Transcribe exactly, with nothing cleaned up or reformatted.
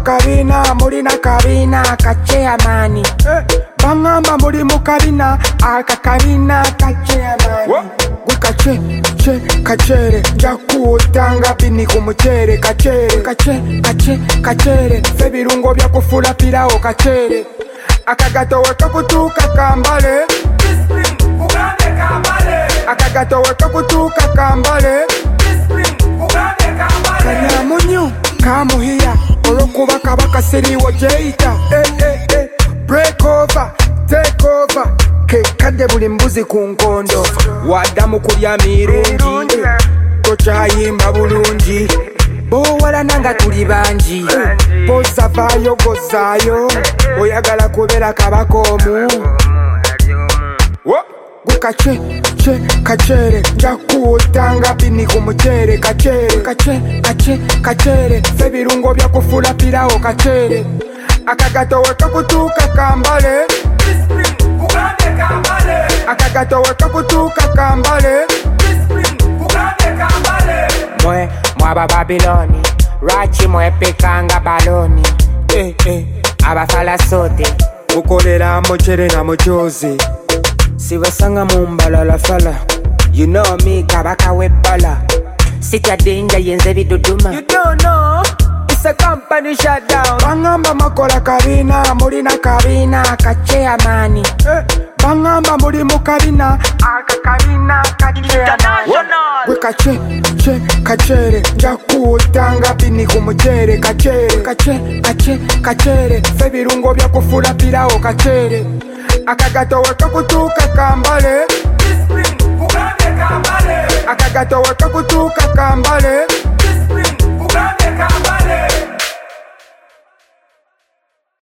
kabina, mulina kabina, kachea mani. Bangamba muri mu kabina, aka kabina, kachea mani. Gwe kache, che, kachere, njakutanga bini ku muchere, kachere, kache, kache, kachere, fe birungo bya kufula pirao kachere. Akagato weka kutuka kambale, Bispring, Ugande kambale. Akagato weka kutuka kambale, Bispring, Ugande kambale. Kanyamunyu, kamuhia, olokuba kabaka siriwo jeita. Eh, eh, eh, break over, take over. Kekade buli mbuzi ku nkondo, wadamu kulya mirungi, tokyayimba bulungi. Bowala nanga tuli bangi, bosavayo gozaayo, oyagala kubeera kabakomu. Gwe kache, che, kachere, njakutanga bini ku muchere, kachere, kache, kache, kachere, fe birungo bya kufula pirao kachere. Akagato weka kutuka kambale, Bispring, Ugande kambale. Akagato weka kutuka kambale, Bispring, Ugande kambale. Mwe, mwaba Babiloni, Rachi mwe pekanga baloni. Eh, eh, abafala sote, ukolera mochere na mochozi. Siwasanga mumbalala fala, you know me kabaka webala. Sitya danger yenze biduduma. You don't know, it's a company shutdown. Bangamba makola kabina, mulina kabina, kachea mani. Eh, bangamba muri mu kabina, aka kabina, kachea mani. Gwe kache, che, kachere, njakutanga bini ku muchere, kachere, kache, kache, kachere, fe birungo bya kufula pirao kachere. Akagato weka kutuka kambale, Bispring, Ugande kambale. Akagato weka kutuka kambale,